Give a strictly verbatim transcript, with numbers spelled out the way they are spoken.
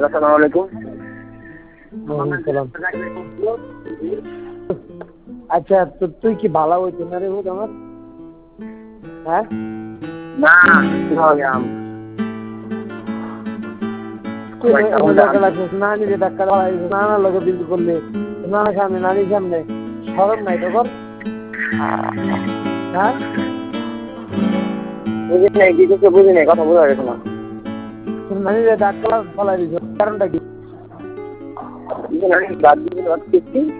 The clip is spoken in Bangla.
আসসালামু আলাইকুম। আচ্ছা তো তুই কি ভালো হইতো না রে হুদ আমার? হ্যাঁ না আম নানি রে ডাক্তার নানার লগে বিল করলে নানার সামনে নানির সামনে সরম নাই তো কর। হ্যাঁ বুঝি নাই কি কিছু বুঝি নাই, কথা বোঝা গেছে না। নানি রে ডাক্তার ফলাই দিছ কারণটা কি? বাদ দিয়ে